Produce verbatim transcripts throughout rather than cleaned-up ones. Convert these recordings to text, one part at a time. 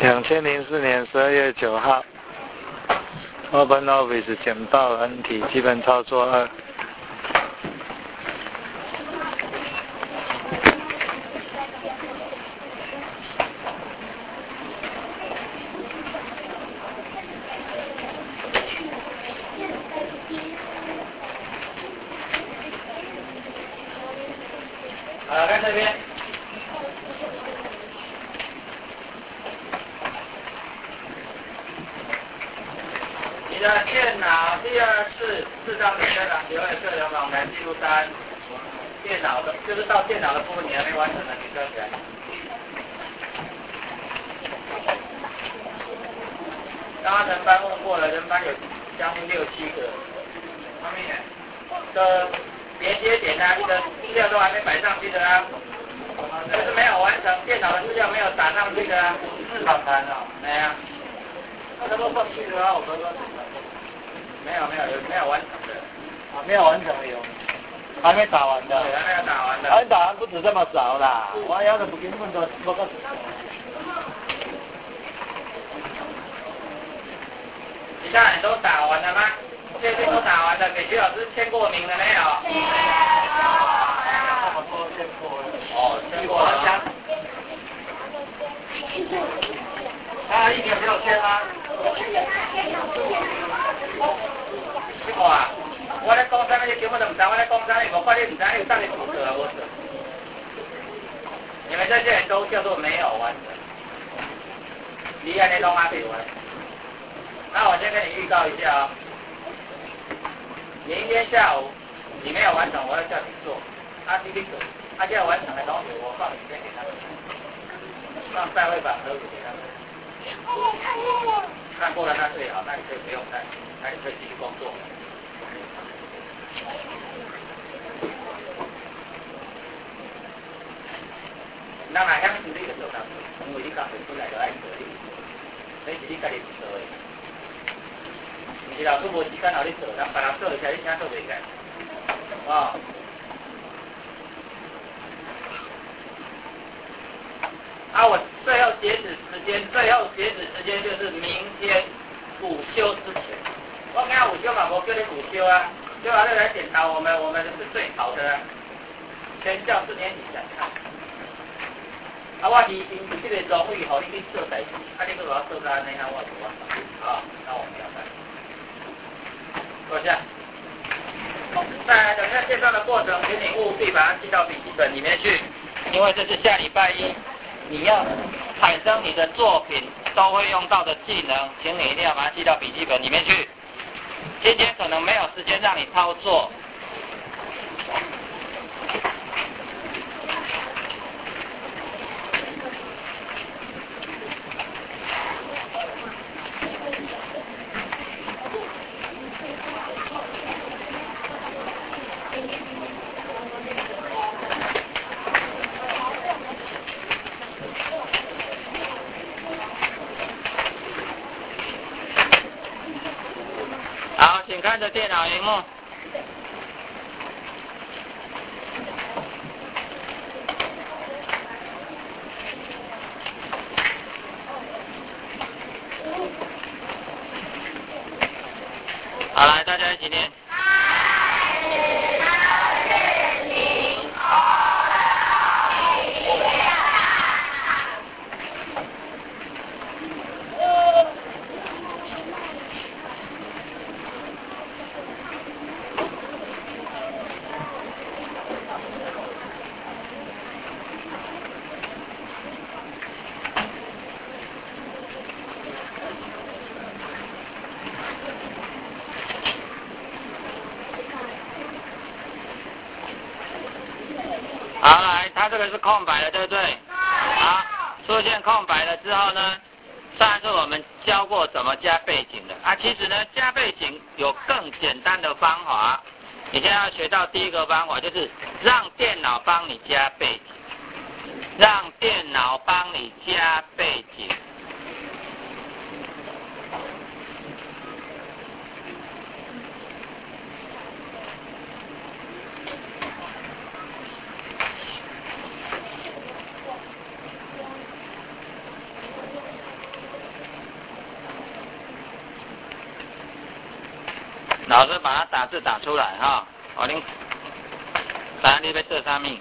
两千零四年十二月九号 ，OpenOffice 简报软体基本操作二。 好，看这边。你的电脑第二次四张的电脑留有这两种来记录单，电脑的就是到电脑的部分你还没完成的，你收起来。刚刚人班问过了，人班有将近六七个，后面的连接点啊，你的资料都还没摆上去的啊，就是没有完成，电脑的资料没有打上去的啊，是访谈哦，没啊，那他都上去的啊，我刚刚没有没有有没有完成的， 啊，没有完成的有，还没打完的， 对，还没有打完的， 还打完不止这么少啦，我要的不根本都不够。 你看你都打完了吗？这些都打完了，给徐老师签过名了没有？没有。哦，签过了。啊，一点没有签吗？哇！我咧讲啥物？你根本都唔知我咧讲啥，你无看你唔知，你当你负责啊，我是。你们这些人都叫做没有完成，你安尼拢阿袂完。那我先跟你预告一下啊、哦，明天下午你没有完成，我要叫你做。他第一个，他叫完成的东西，我放影片给他们，放赛会版合组给他们。看过了那最好，那你可以不用看，那你可以继续工作。那哪样处理就做他，因为你刚才出来就爱处理，所以是你家己唔做的。是老师无时间让你做，人别人做起来你请做袂起来，哦。啊，我最后截止时间，最后截止时间就是明天午休之前。我今午休嘛，无叫你午休啊，就把这来检讨我们，我们是最好的、啊，全校四年级在看。啊，我提醒这个周会后，你去做代志，啊，你搁我做到那样，我就我好，那我们要办。坐下。在等下介绍的过程，请你务必把它记到笔记本里面去，因为这是下礼拜一你要产生你的作品都会用到的技能，请你一定要把它记到笔记本里面去。今天可能没有时间让你操作。好，请看着电脑荧幕。好，来，大家一起念。好，来，它这个是空白的，对不对？好，出现空白了之后呢，上次我们教过怎么加背景的啊。其实呢，加背景有更简单的方法。你现在要学到第一个方法，就是让电脑帮你加背景，让电脑帮你加背景。 老师把它打字打出来哈。哦，您，来，你要做啥物？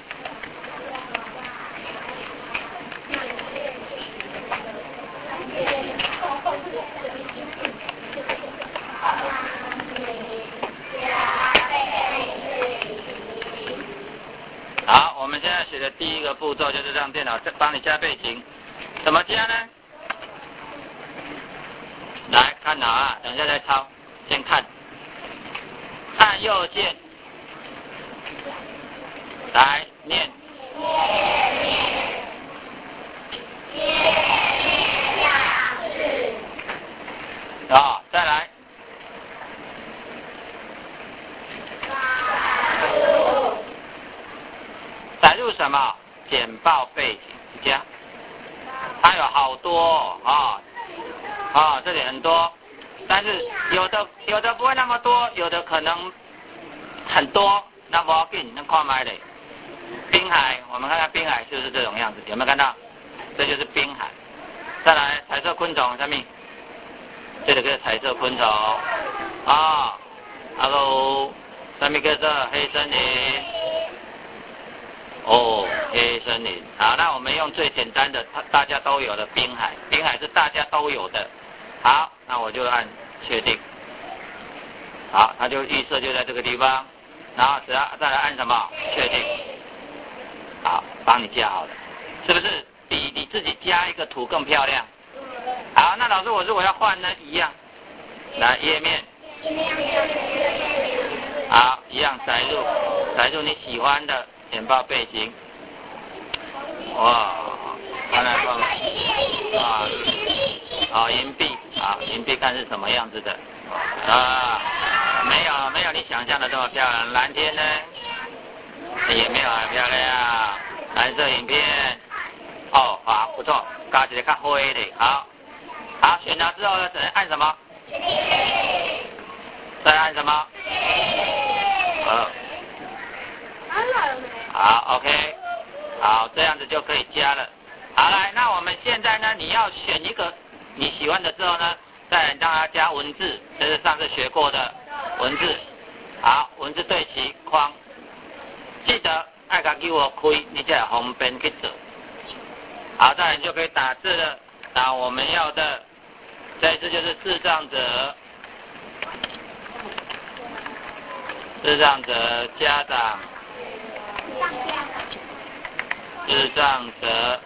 好，我们现在学的第一个步骤就是让电脑帮你加背景。怎么加呢？来看好啊，等一下再抄。先看，按右键，来念。好，再来。载入什么？简报背景加。它有好多啊啊，这里很多，但是有的有的不会那么多，有的可能很多。那不要紧，那看麦嘞。滨海，我们看看滨海就是这种样子，有没有看到？这就是滨海。再来，彩色昆虫，下面这里个彩色昆虫啊，然后下面个是黑森林。哦，黑森林。好，那我们用最简单的，大家都有的滨海。滨海是大家都有的。好，那我就按确定。好，它就预设就在这个地方，然后只要再来按什么确定。好，帮你加好了，是不是比你自己加一个图更漂亮？好，那老师我如果要换呢，一样，来页面。好，一样载入，载入你喜欢的简报背景。哇，看来看啊，啊银币啊银币看是什么样子的啊？没有没有你想象的这么漂亮，蓝天呢也没有很漂亮，蓝色影片哦好不错，加一个较灰的，好，好选到之后呢，只能按什么？再按什么？哦，好 ，OK。好，这样子就可以加了。好，来，那我们现在呢，你要选一个你喜欢的之后呢，再让它加文字，这是上次学过的文字。好，文字对齐框，记得爱甲给我开，你才方便去做。好，再来就可以打字了，打我们要的，这一次就是视障者，视障者家长。视障者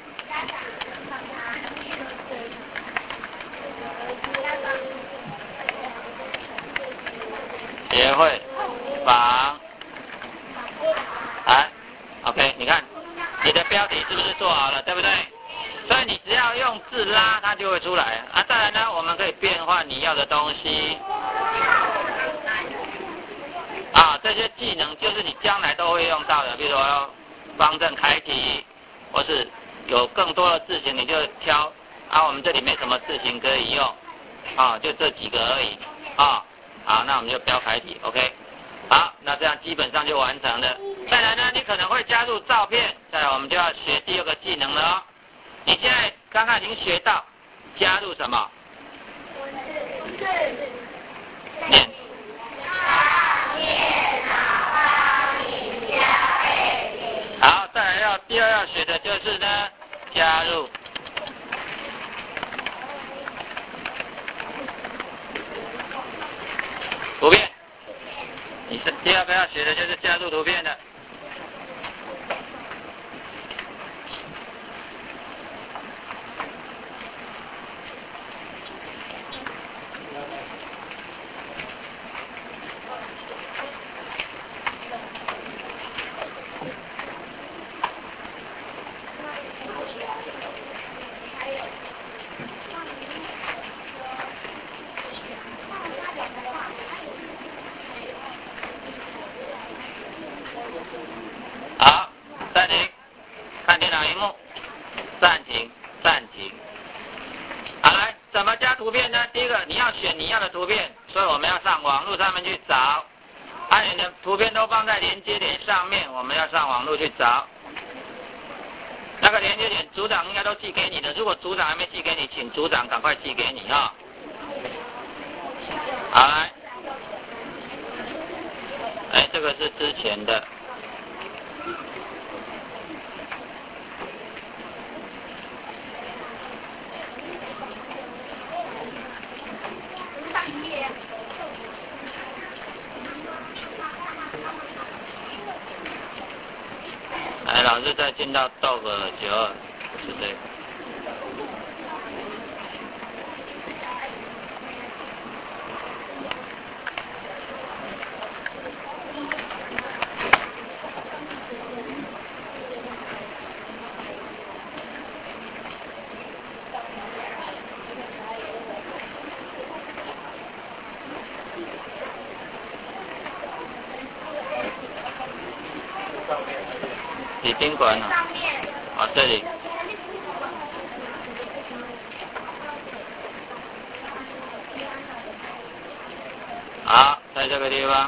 协会访，来 ，OK， 你看你的标题是不是做好了，对不对？所以你只要用字拉，它就会出来啊。当然呢，我们可以变换你要的东西啊，这些技能就是你将来都会用到的，比如说方正开题。或是有更多的字型，你就挑啊，我们这里没什么字型可以用啊，就这几个而已啊。好，那我们就标楷体 ，OK。好，那这样基本上就完成了。再来呢，你可能会加入照片，再来我们就要学第二个技能了哦。你现在刚刚已经学到加入什么？念。好，再来要第二要学的就是呢，加入图片。你是第二个要学的就是加入图片的。好，暂停，看电脑荧幕，暂停，暂停。好，来，怎么加图片呢？第一个，你要选你要的图片，所以我们要上网络上面去找。把你的图片都放在连接点上面，我们要上网络去找。那个连接点组长应该都寄给你的，如果组长还没寄给你，请组长赶快寄给你哈。好，来， 哎，这个是之前的。哎，老师再进到 dog 九二，是这个。你宾馆呢？啊，这里。好，在这个地方。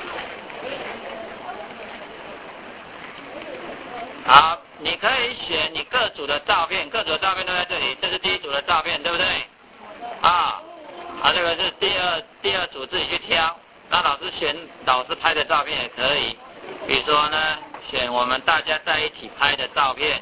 好，你可以选你各组的照片，各组的照片都在这里。这是第一组的照片，对不对？啊，啊，这个是第二第二组自己去挑。那老师选老师拍的照片也可以，比如说呢，选我们大家在一起拍的照片。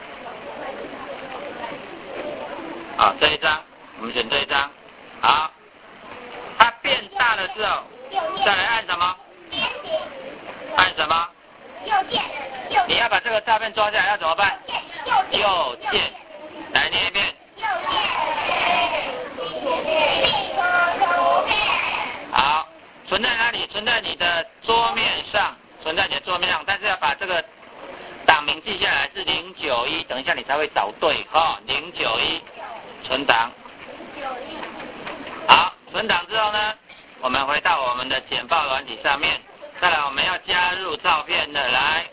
好，这一张，我们选这一张。好，它变大的时候，再来按什么？按什么？右键。你要把这个照片抓下来，要怎么办？右键。来念一遍。右键。好，存在哪里？存在你的桌面上，存在你的桌面上，但是要把这个档名记下来是零九一，等一下你才会找对哈，零九一。存档。好，存档之后呢，我们回到我们的简报软体上面，再来我们要加入照片的，来，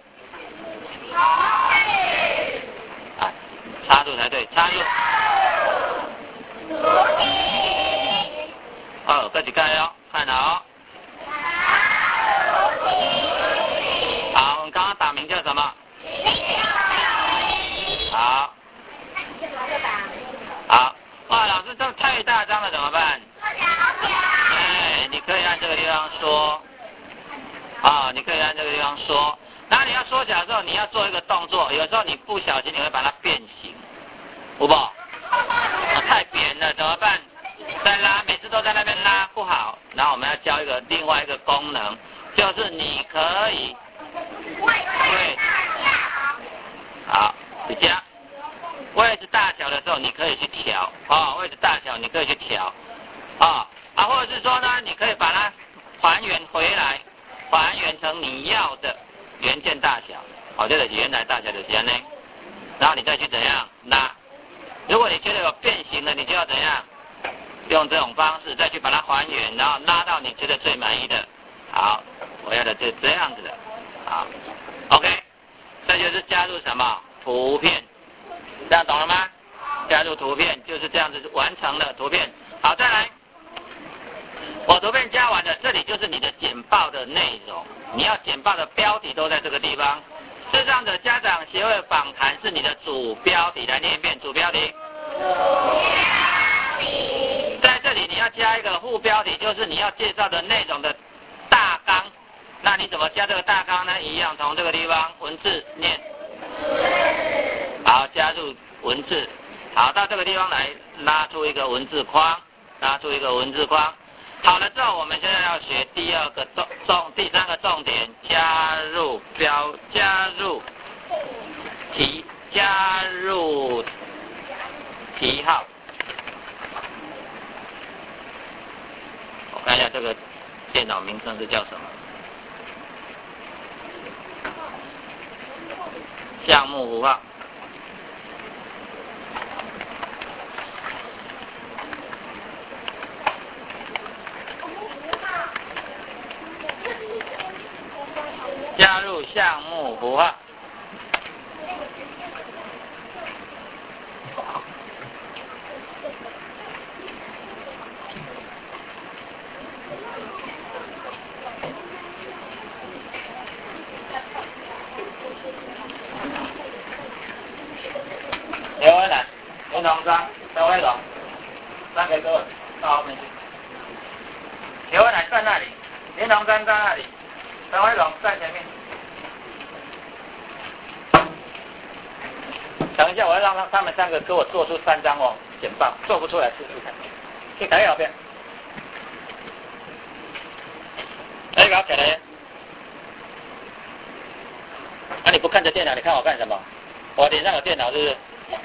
啊，插入才对，插入。哦，自己盖哦，看好。好，我们刚刚打名叫什么？好。好，哇，老师这太大张了怎么办？哎，你可以按这个地方缩，啊，你可以按这个地方缩。那你要缩小的时候，你要做一个动作，有时候你不小心你会把它变形，有不？啊，太扁了怎么办？再拉，每次都在那边拉不好。然后我们要教一个另外一个功能，就是你可以，对，好，比较。位置大小的时候，你可以去调啊、哦，位置大小你可以去调啊啊，或者是说呢，你可以把它还原回来，还原成你要的原件大小，好、哦，这个原来大小的时间呢，然后你再去怎样拉。如果你觉得有变形了，你就要怎样用这种方式再去把它还原，然后拉到你觉得最满意的。好，我要的是这样子的，好 ，OK， 这就是加入什么图片。这样懂了吗？加入图片就是这样子完成了图片。好，再来，我图片加完了，这里就是你的简报的内容。你要简报的标题都在这个地方。视障者家长协会访谈是你的主标题，来念一遍主标题。在这里你要加一个副标题，就是你要介绍的内容的大纲。那你怎么加这个大纲呢？一样从这个地方文字念。好，加入文字。好，到这个地方来拉出一个文字框，拉出一个文字框。好了之后，我们现在要学第二个重重，第三个重点，加入标，加入题，加入题号。我看一下这个电脑名称是叫什么？项目符号。加入项目符号。刘文南，林同章，陈伟龙，三个各位到后面去。刘文南在那里，林同章在那里。 陈辉龙在前面。等一下，我要让他他们三个给我做出三张哦简报，做不出来试试看。去台右边。哎，搞起来！那、啊、你不看着电脑，你看我干什么？我脸上有电脑是不是？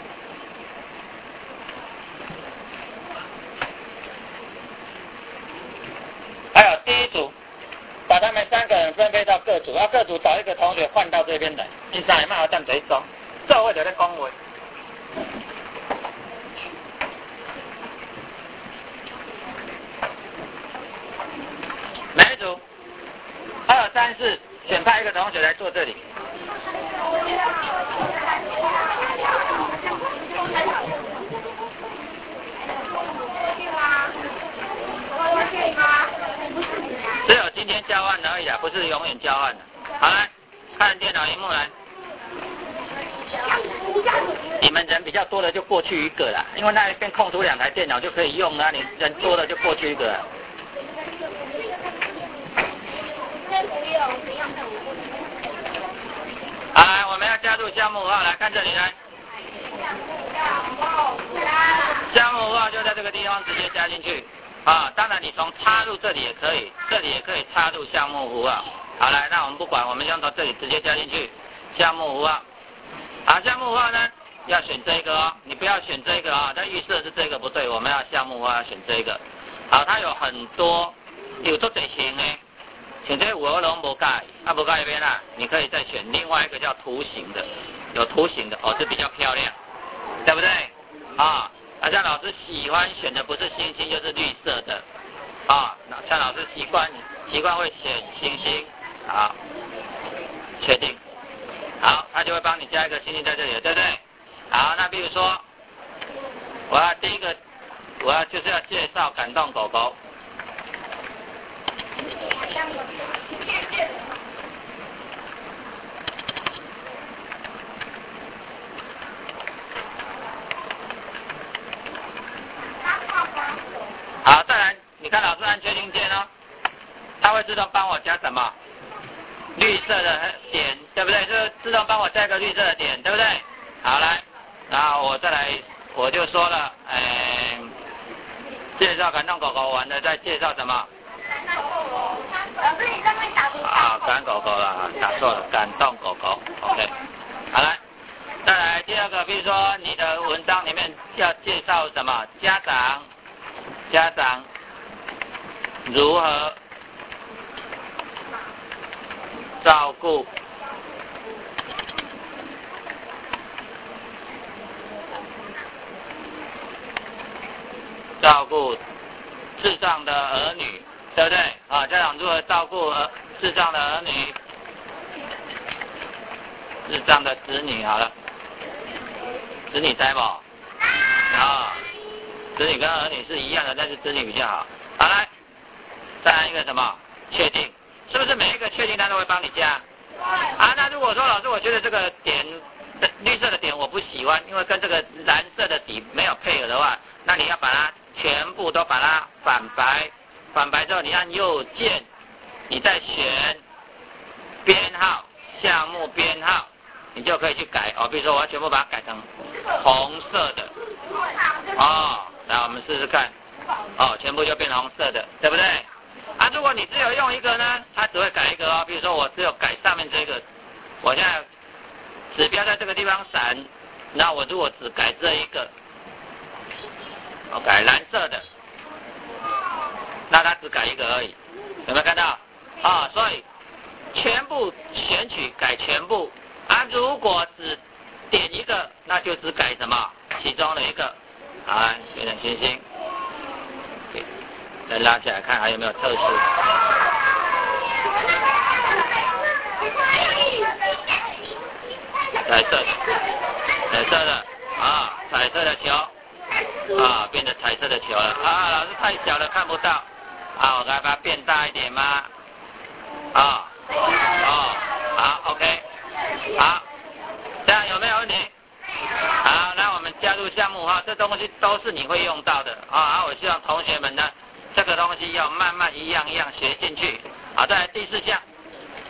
还有第一组，把他们三个人分配到各组，啊，各组找一个同学换到这边来。第三个嘛，站嘴走，这位就在讲话。每一组二三四选派一个同学来坐这里。只有今天交换而已啊，不是永远交换的。好来，看电脑荧幕来。你们人比较多的就过去一个啦，因为那一边空出两台电脑就可以用啊，你人多的就过去一个啦。好来，我们要加入项目五号，来看这里来。项目五号就在这个地方直接加进去啊，当然你从插入这里也可以，这里也可以插入项目五号。好来，那我们不管，我们用从这里直接加进去项目五号。好，项目五号呢要选这个哦，你不要选这个啊、哦，它预设是这个不对，我们要项目五号要选这个。好，它有很多有做这型的。选这五号龙不盖，啊不盖一边啦，你可以再选另外一个叫图形的，有图形的哦，这比较漂亮，对不对？啊，那像老师喜欢选的不是星星就是绿色的，啊，像老师习惯习惯会选星星，好，确定，好，他就会帮你加一个星星在这里，对不对？好，那比如说，我要第一个，我要就是要介绍感动狗狗。好，再来，你看老师按确定键哦，它会自动帮我加什么？绿色的点，对不对？就是自动帮我加一个绿色的点，对不对？好，来，然后我再来，我就说了，哎，介绍感动狗狗完了，再介绍什么？啊，感狗狗了，打错了，感动狗狗 ，OK， 好来，再来第二个，比如说你的文章里面要介绍什么？家长，家长如何照顾照顾智障的儿女。对不对？啊，家长如何照顾儿智障的儿女、智障的子女？好了，子女在不？啊，子女跟儿女是一样的，但是子女比较好。好来，再来一个什么？确定，是不是每一个确定它都会帮你加？啊，那如果说老师，我觉得这个点绿色的点我不喜欢，因为跟这个蓝色的底没有配合的话，那你要把它全部都把它反白。反白之后，你按右键，你再选编号，项目编号，你就可以去改哦。比如说，我要全部把它改成红色的，哦，来我们试试看，哦，全部就变红色的，对不对？啊，如果你只有用一个呢，它只会改一个哦。比如说，我只有改上面这个，我现在指标在这个地方闪，那我如果只改这一个，我改蓝色的。那它只改一个而已，有没有看到？啊，所以全部选取改全部啊，如果只点一个，那就只改什么其中的一个，啊，变成星星，再拉起来看还有没有特殊。彩色的，彩色的啊，彩色的球啊，变成彩色的球了啊，老师太小了看不到。啊，我该把它变大一点吗？啊，哦，好 ，OK， 好，这样有没有问题？好，那我们加入项目哈，这东西都是你会用到的啊。我希望同学们呢，这个东西要慢慢一样一样学进去。好，再来第四项，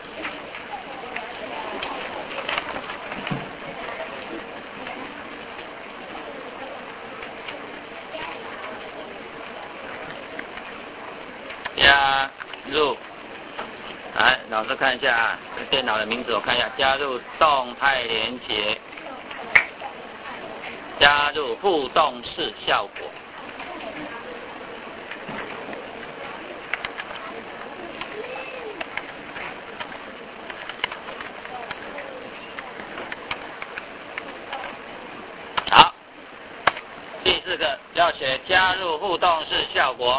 们看一下啊，电脑的名字我看一下，加入动态连结，加入互动式效果。好，第四个要写加入互动式效果。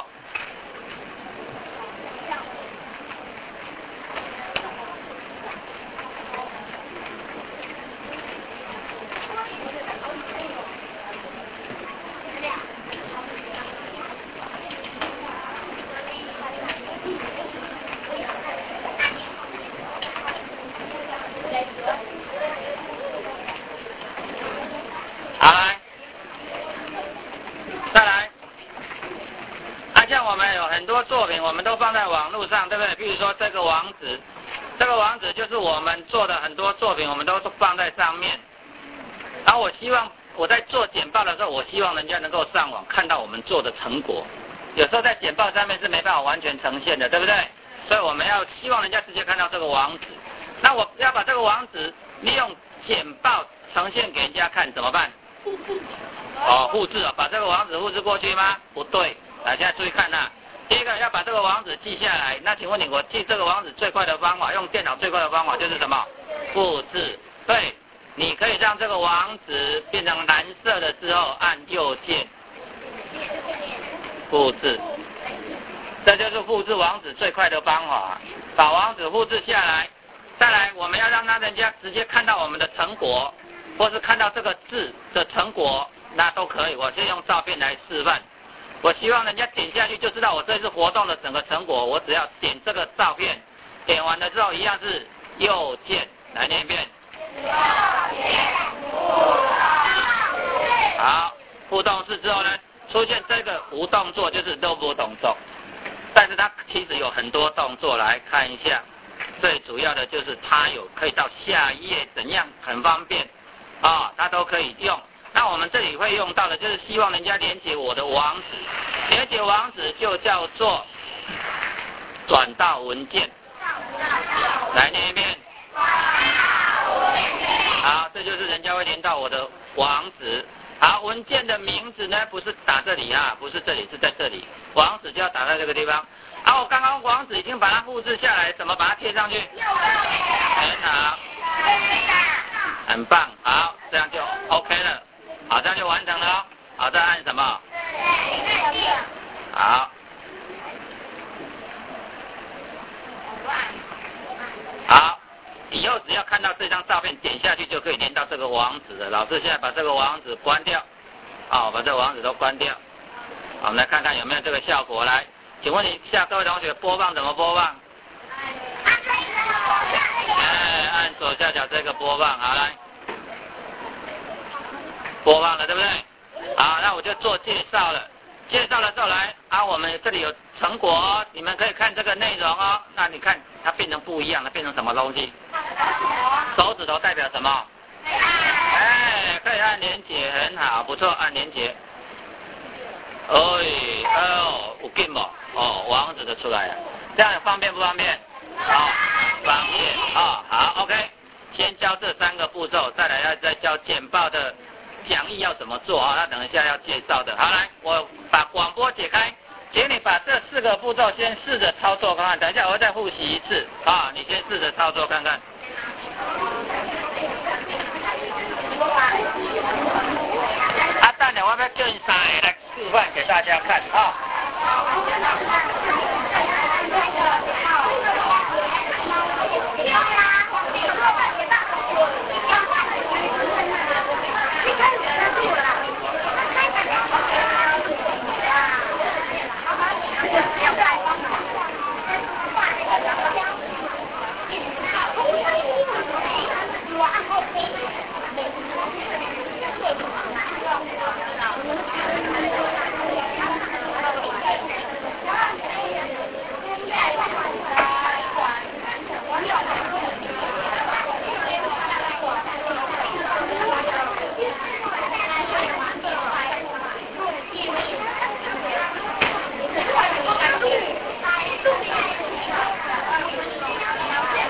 好，来，再来。啊，像我们有很多作品，我们都放在网络上，对不对？比如说这个网址，这个网址就是我们做的很多作品，我们都放在上面。然后我希望我在做简报的时候，我希望人家能够上网看到我们做的成果。有时候在简报上面是没办法完全呈现的，对不对？所以我们要希望人家直接看到这个网址。那我要把这个网址利用简报呈现给人家看，怎么办？哦，复制啊，把这个网址复制过去吗？不对，来，现在注意看呐。第一个要把这个网址记下来，那请问你，我记这个网址最快的方法，用电脑最快的方法就是什么？复制。对，你可以让这个网址变成蓝色的之后，按右键复制，这就是复制网址最快的方法。把网址复制下来，再来我们要让他人家直接看到我们的成果。或是看到这个字的成果，那都可以。我先用照片来示范。我希望人家点下去就知道我这次活动的整个成果。我只要点这个照片，点完了之后一样是右键，来念一遍。右键好，互动式之后呢，出现这个无动作就是都不动作，但是它其实有很多动作，来看一下。最主要的就是它有可以到下一页，怎样很方便。啊、哦，它都可以用。那我们这里会用到的，就是希望人家连接我的网址，连接网址就叫做转到文件。来念一遍。好，这就是人家会连到我的网址。好，文件的名字呢，不是打这里啊，不是这里，是在这里。网址就要打在这个地方。啊，我刚刚网址已经把它复制下来，怎么把它贴上去？很好。很棒，好，这样就 OK 了，好，这样就完成了哦。好，再按什么？好，好，以后只要看到这张照片，点下去就可以连到这个网址了。老师现在把这个网址关掉，好，把这个网址都关掉。好，我们来看看有没有这个效果。来，请问一下各位同学，播放怎么播放？哎，按左下角这个播放，好来，播放了，对不对？好，那我就做介绍了。介绍了之后来，啊，我们这里有成果哦，你们可以看这个内容哦。那你看它变成不一样了，变成什么东西？手指头代表什么？哎，可以按连结，很好，不错，按连结。哎，哦，有进不？哦，网址就出来了，这样方便不方便？好，方便哦，好 ，OK， 先教这三个步骤，再来要再教简报的讲义要怎么做啊？那等一下要介绍的。好，来，我把广播解开，请你把这四个步骤先试着操作看看，等一下我会再复习一次啊，你先试着操作看看。啊，等下我要叫你三个来示范给大家看啊。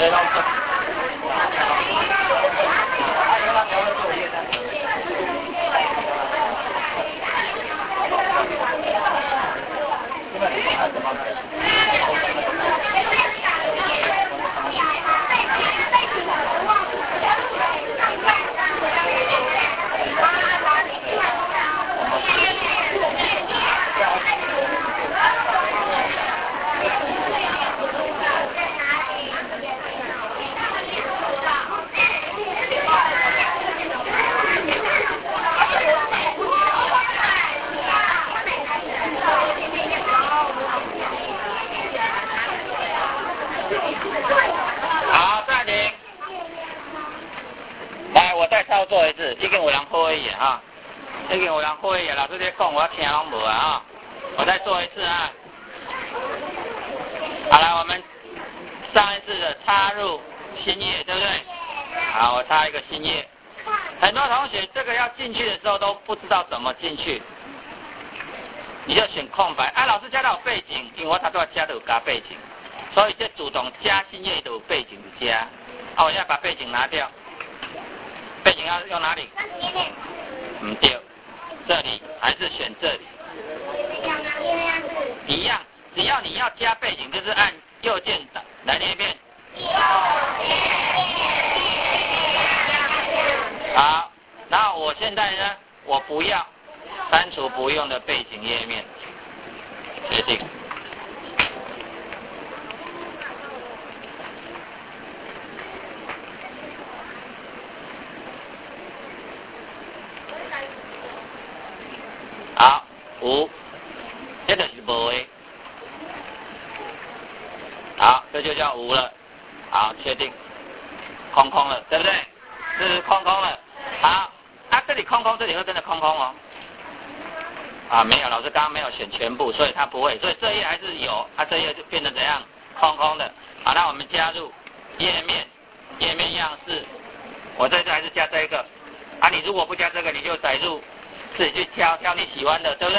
这种。好，暂停。来，我再操作一次，已经有人会议啊，已经有人会议，老师在讲，我听拢无啊。我再做一次啊。好了，我们上一次的插入新页，对不对？好，我插一个新页。很多同学这个要进去的时候都不知道怎么进去，你就选空白。啊，老师加到背景，因为我他都要加到加背景，所以就主动加新页的背景加。啊，我现在把背景拿掉，背景要用哪里？唔对，这里还是选这里。一样，只要你要加背景，就是按右键来念一遍。好，然后我现在呢，我不要删除不用的背景页面，决定。好，五，这个是无的。好，这就叫无了。好，确定，空空了，对不对？这是空空了。好，啊，这里空空，这里会跟着空空哦。啊，没有，老师刚刚没有选全部，所以它不会，所以这页还是有，啊，这页就变成怎样？空空的。好，那我们加入页面，页面样式，我这次还是加这一个。啊，你如果不加这个，你就载入，自己去挑挑你喜欢的，对不对？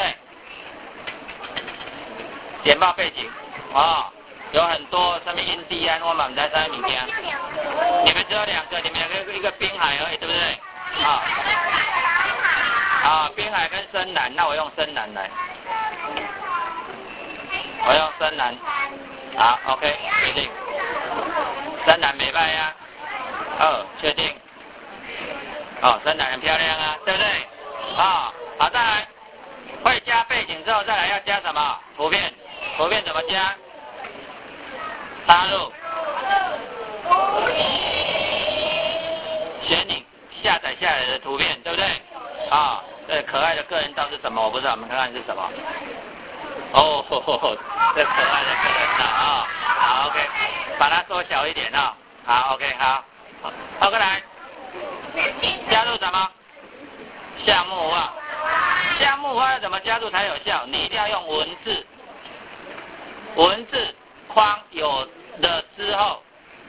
简报背景，哦，有很多什么印第安，我们在在里面。你们只有两个，你们有一个滨海而已，对不对？啊，啊，滨海跟深蓝，那我用深蓝来，我用深蓝，好 ，OK， 确定，深蓝没败呀，哦，确定，哦，深蓝很漂亮啊，对不对？啊、哦，好，再来，会加背景之后，再来要加什么？图片，图片怎么加？插入。选你下载下来的图片，对不对？啊，这可爱的个人照是什么？我不知道，我们看看是什么。哦，呵呵呵这可爱的个人照啊，好 ，OK， 把它缩小一点啊、哦，好 ，OK， 好，好，过来，加入什么？项目化，项目化要怎么加入才有效？你一定要用文字，文字框有了之后。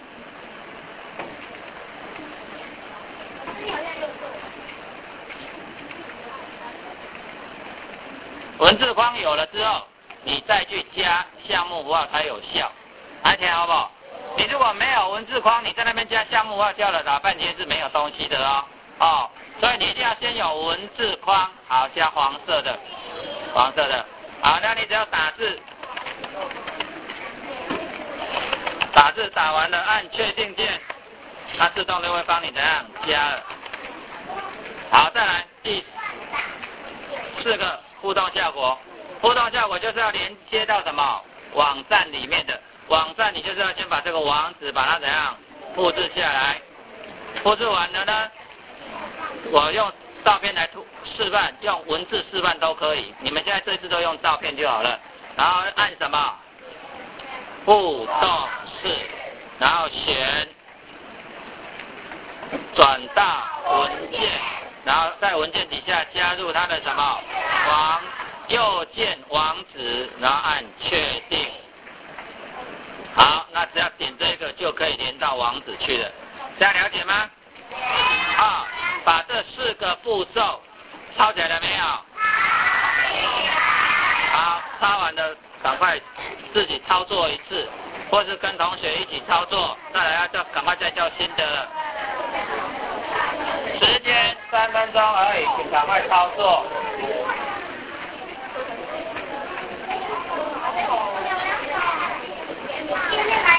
文字框有了之后，你再去加项目符号才有效，还听好不好？你如果没有文字框，你在那边加项目符号，叫了老半天是没有东西的哦。哦，所以你一定要先有文字框，好，加黄色的，黄色的，好，那你只要打字，打字打完了，按确定键，它自动就会帮你怎样加了。好，再来第四个互动效果，互动效果就是要连接到什么网站里面的，网站你就是要先把这个网址把它怎样复制下来，复制完了呢，我用照片来示范，用文字示范都可以，你们现在这次都用照片就好了，然后按什么互动式，然后选转到文件，然后在文件底下加入它的什么网右键网址，然后按确定。好，那只要点这个就可以连到网址去了，这样了解吗？好，把这四个步骤抄起来了没有？好，抄完了赶快自己操作一次， 或是跟同学一起操作，再来要叫赶快再叫新的了。时间三分钟而已，请赶快操作。 今天来